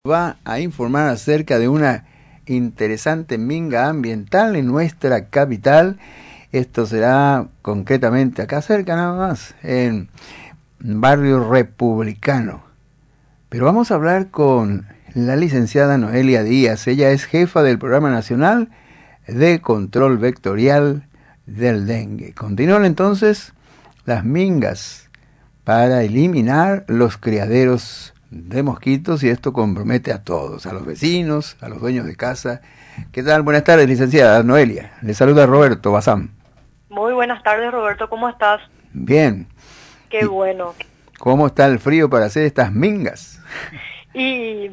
Va a informar acerca de una interesante minga ambiental en nuestra capital. Esto será concretamente acá cerca nada más, en Barrio Republicano. Pero vamos a hablar con la licenciada Noelia Díaz. Ella es jefa del Programa Nacional de Control Vectorial del Dengue. Continúan entonces las mingas para eliminar los criaderos de mosquitos, y esto compromete a todos, a los vecinos, a los dueños de casa. ¿Qué tal? Buenas tardes, licenciada Noelia. Le saluda Roberto Bazán. Muy buenas tardes, Roberto. ¿Cómo estás? Bien. Qué bueno. ¿Cómo está el frío para hacer estas mingas? Y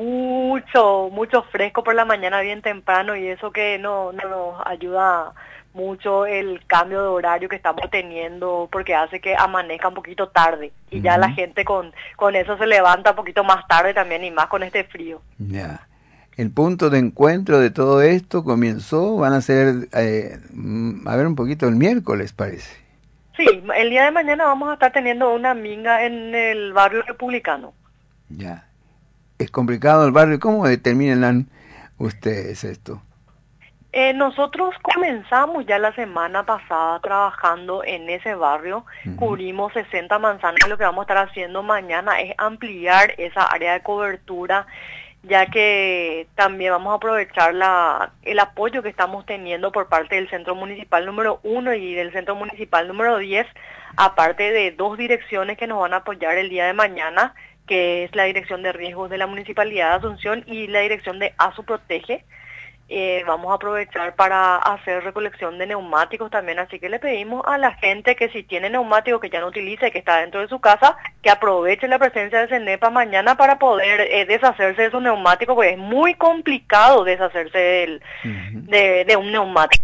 mucho fresco por la mañana bien temprano, y eso que no nos ayuda mucho el cambio de horario que estamos teniendo, porque hace que amanezca un poquito tarde y ya la gente con eso se levanta un poquito más tarde también, y más con este frío. Ya. El punto de encuentro de todo esto comenzó, van a ser, a ver un poquito el miércoles, parece. Sí, el día de mañana vamos a estar teniendo una minga en el Barrio Republicano. Ya. Es complicado el barrio. ¿Cómo determinan ustedes esto? Nosotros comenzamos ya la semana pasada trabajando en ese barrio, cubrimos 60 manzanas, y lo que vamos a estar haciendo mañana es ampliar esa área de cobertura, ya que también vamos a aprovechar el apoyo que estamos teniendo por parte del Centro Municipal número 1 y del Centro Municipal número 10, aparte de dos direcciones que nos van a apoyar el día de mañana, que es la Dirección de Riesgos de la Municipalidad de Asunción y la Dirección de ASU Protege. Vamos a aprovechar para hacer recolección de neumáticos también, así que le pedimos a la gente que si tiene neumáticos que ya no utiliza y que está dentro de su casa, que aproveche la presencia de CENEPA mañana para poder deshacerse de esos neumáticos, porque es muy complicado deshacerse de un neumático.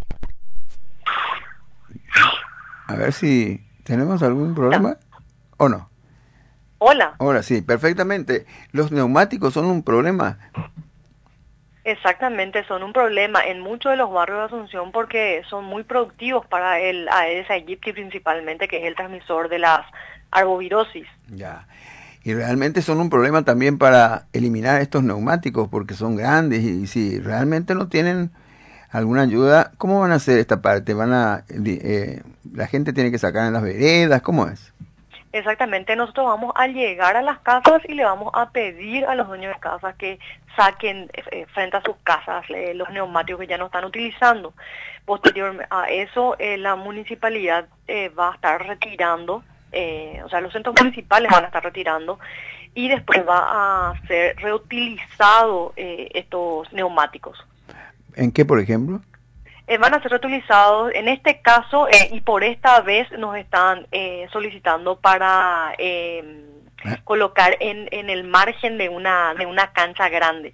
A ver si tenemos algún problema o no. Hola. Ahora sí, perfectamente. ¿Los neumáticos son un problema? Exactamente, son un problema en muchos de los barrios de Asunción porque son muy productivos para el Aedes aegypti principalmente, que es el transmisor de las arbovirosis. Ya. Y realmente son un problema también para eliminar estos neumáticos porque son grandes, y si realmente no tienen alguna ayuda, ¿cómo van a hacer esta parte? La gente tiene que sacar en las veredas, ¿cómo es? Exactamente, nosotros vamos a llegar a las casas y le vamos a pedir a los dueños de casas que saquen frente a sus casas los neumáticos que ya no están utilizando. Posterior a eso, la municipalidad va a estar retirando, o sea, los centros municipales van a estar retirando, y después va a ser reutilizado estos neumáticos. ¿En qué, por ejemplo? Van a ser reutilizados, en este caso, y por esta vez nos están solicitando para colocar en el margen de una cancha grande.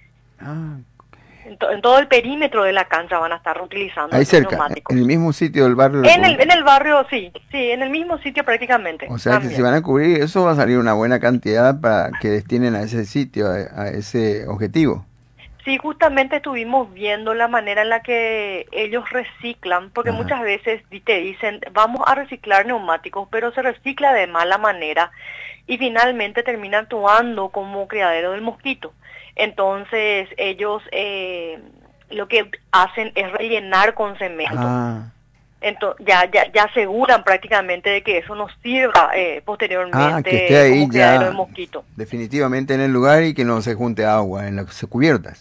En todo el perímetro de la cancha van a estar reutilizando ahí cerca, neumáticos. en el mismo sitio del barrio. En el barrio, sí, en el mismo sitio prácticamente. O sea, que si van a cubrir eso, va a salir una buena cantidad para que destinen a ese sitio, a ese objetivo. Sí, justamente estuvimos viendo la manera en la que ellos reciclan, porque muchas veces te dicen, vamos a reciclar neumáticos, pero se recicla de mala manera y finalmente termina actuando como criadero del mosquito. Entonces ellos lo que hacen es rellenar con cemento. Entonces, ya aseguran prácticamente de que eso nos sirva posteriormente que esté ahí como criadero ya del mosquito. Definitivamente en el lugar, y que no se junte agua en las cubiertas.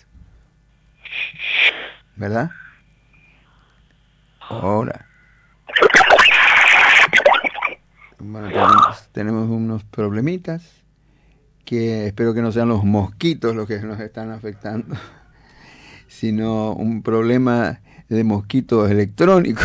¿Verdad? Ahora. Bueno, tenemos unos problemitas que espero que no sean los mosquitos los que nos están afectando, sino un problema de mosquitos electrónicos.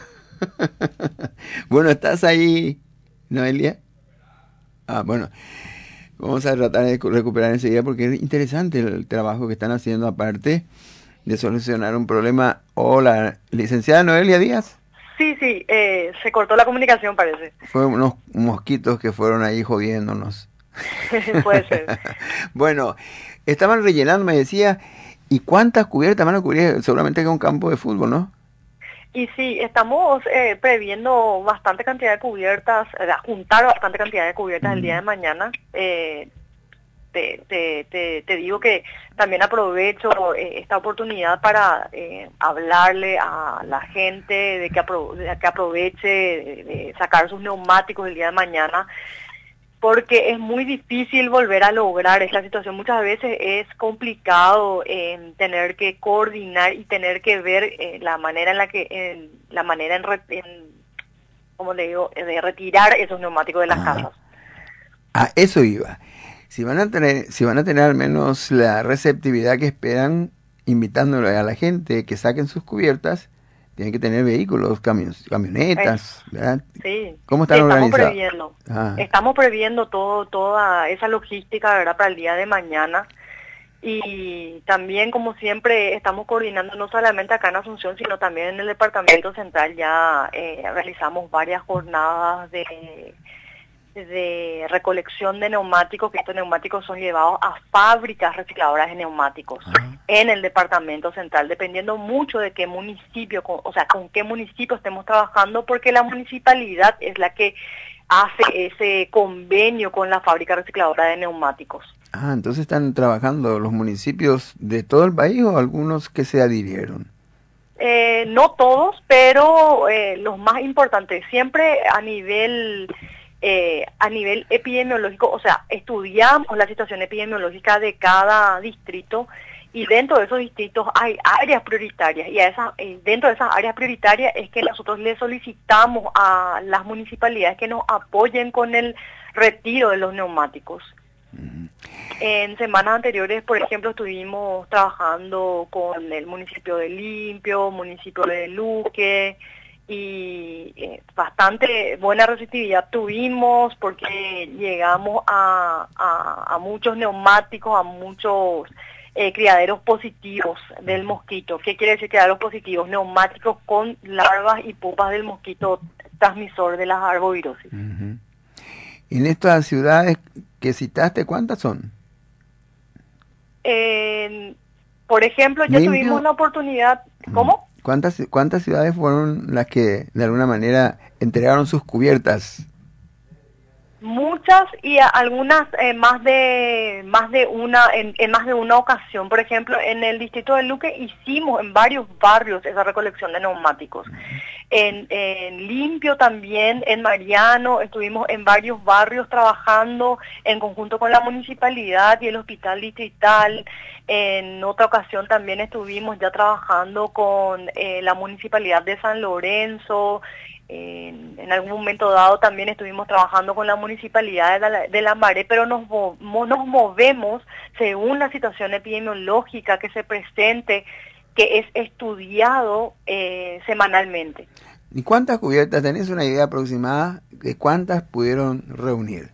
Bueno, ¿estás ahí, Noelia? Bueno, vamos a tratar de recuperar enseguida porque es interesante el trabajo que están haciendo, aparte de solucionar un problema. Hola, licenciada Noelia Díaz. Sí, se cortó la comunicación, parece. Fue unos mosquitos que fueron ahí jodiéndonos. Puede ser. Bueno, estaban rellenando, me decía, ¿y cuántas cubiertas van a cubrir? Seguramente que un campo de fútbol, ¿no? Y sí, estamos previendo bastante cantidad de cubiertas, juntar bastante cantidad de cubiertas el día de mañana. te digo que también aprovecho esta oportunidad para hablarle a la gente de que aproveche de sacar sus neumáticos el día de mañana, porque es muy difícil volver a lograr esta situación. Muchas veces es complicado tener que coordinar y tener que ver la manera en la que, como le digo, de retirar esos neumáticos de las casas. A eso iba. Si van a tener al menos la receptividad que esperan, invitándole a la gente que saquen sus cubiertas, tienen que tener vehículos, camionetas, ¿verdad? Sí. ¿Cómo están organizados? Estamos previendo toda esa logística, ¿verdad?, para el día de mañana. Y también, como siempre, estamos coordinando no solamente acá en Asunción, sino también en el Departamento Central. Ya realizamos varias jornadas de recolección de neumáticos, que estos neumáticos son llevados a fábricas recicladoras de neumáticos en el Departamento Central, dependiendo mucho de qué municipio, con qué municipio estemos trabajando, porque la municipalidad es la que hace ese convenio con la fábrica recicladora de neumáticos. Entonces están trabajando los municipios de todo el país o algunos que se adhirieron. No todos, pero los más importantes, siempre a nivel epidemiológico, o sea, estudiamos la situación epidemiológica de cada distrito, y dentro de esos distritos hay áreas prioritarias, y dentro de esas áreas prioritarias es que nosotros le solicitamos a las municipalidades que nos apoyen con el retiro de los neumáticos. En semanas anteriores, por ejemplo, estuvimos trabajando con el municipio de Limpio, municipio de Luque, y bastante buena receptividad tuvimos, porque llegamos a muchos neumáticos, a muchos criaderos positivos del mosquito. ¿Qué quiere decir criaderos positivos? Neumáticos con larvas y pupas del mosquito transmisor de las arbovirosis. ¿Y en estas ciudades que citaste, cuántas son? Por ejemplo, ya tuvimos la oportunidad... ¿Cómo? ¿Cuántas ciudades fueron las que de alguna manera entregaron sus cubiertas? Muchas, y algunas en más de una ocasión. Por ejemplo, en el distrito de Luque hicimos en varios barrios esa recolección de neumáticos. En Limpio también, en Mariano, estuvimos en varios barrios trabajando en conjunto con la municipalidad y el hospital distrital. En otra ocasión también estuvimos ya trabajando con la municipalidad de San Lorenzo. En algún momento dado también estuvimos trabajando con la municipalidad de Lambaré, pero nos movemos según la situación epidemiológica que se presente, que es estudiado semanalmente. ¿Y cuántas cubiertas? ¿Tenés una idea aproximada de cuántas pudieron reunir?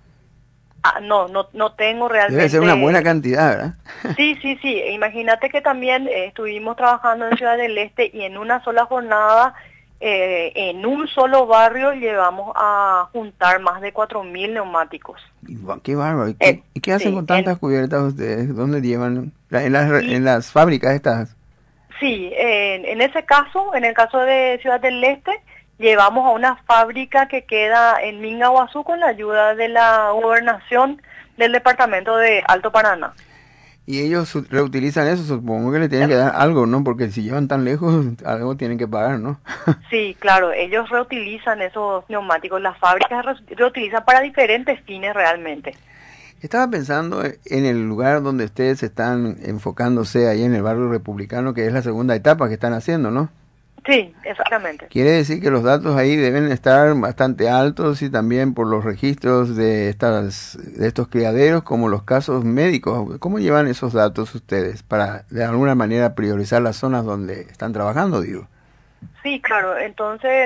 No tengo realmente. Debe ser una buena cantidad, ¿verdad? Sí. Imagínate que también estuvimos trabajando en Ciudad del Este, y en una sola jornada, en un solo barrio, llevamos a juntar más de 4.000 neumáticos. ¡Qué bárbaro! ¿Y qué hacen con tantas cubiertas ustedes? ¿Dónde llevan? ¿En las fábricas estas? Sí, en ese caso, en el caso de Ciudad del Este, llevamos a una fábrica que queda en Mingaguazú con la ayuda de la gobernación del departamento de Alto Paraná. Y ellos reutilizan eso, supongo que le tienen que dar algo, ¿no? Porque si llevan tan lejos, algo tienen que pagar, ¿no? Sí, claro, ellos reutilizan esos neumáticos, las fábricas reutilizan para diferentes fines realmente. Estaba pensando en el lugar donde ustedes están enfocándose, ahí en el barrio republicano, que es la segunda etapa que están haciendo, ¿no? Sí, exactamente. Quiere decir que los datos ahí deben estar bastante altos, y también por los registros de estos criaderos, como los casos médicos. ¿Cómo llevan esos datos ustedes para de alguna manera priorizar las zonas donde están trabajando, digo? Sí, claro. Entonces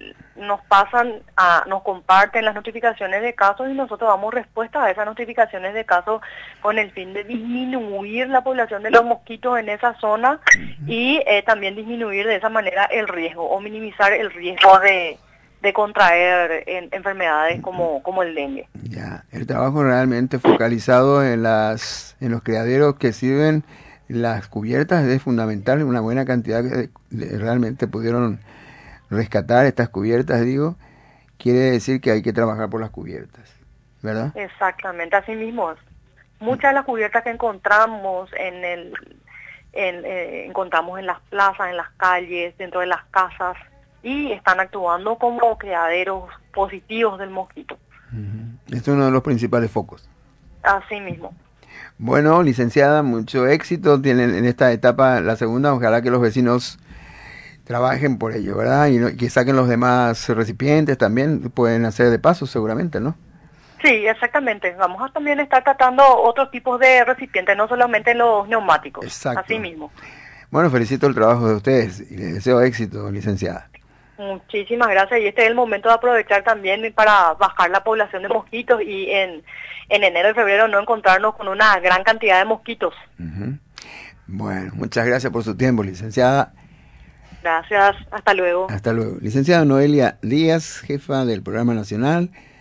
nos comparten las notificaciones de casos, y nosotros damos respuesta a esas notificaciones de casos con el fin de disminuir la población de los mosquitos en esa zona, y también disminuir de esa manera el riesgo, o minimizar el riesgo de contraer enfermedades como el dengue. Ya, el trabajo realmente focalizado en los criaderos que sirven las cubiertas es fundamental. Una buena cantidad realmente pudieron rescatar estas cubiertas, digo. Quiere decir que hay que trabajar por las cubiertas, ¿verdad? Exactamente, así mismo es. Muchas de las cubiertas que encontramos encontramos en las plazas, en las calles, dentro de las casas, y están actuando como criaderos positivos del mosquito. Este es uno de los principales focos. Así mismo. Bueno, licenciada, mucho éxito tienen en esta etapa, la segunda. Ojalá que los vecinos trabajen por ello, ¿verdad? Y que saquen los demás recipientes también, pueden hacer de paso seguramente, ¿no? Sí, exactamente. Vamos a también estar tratando otros tipos de recipientes, no solamente los neumáticos. Exacto. Así mismo. Bueno, felicito el trabajo de ustedes y les deseo éxito, licenciada. Muchísimas gracias, y este es el momento de aprovechar también para bajar la población de mosquitos y en enero y febrero no encontrarnos con una gran cantidad de mosquitos. Bueno, muchas gracias por su tiempo, licenciada. Gracias, hasta luego. Hasta luego. Licenciada Noelia Díaz, jefa del Programa Nacional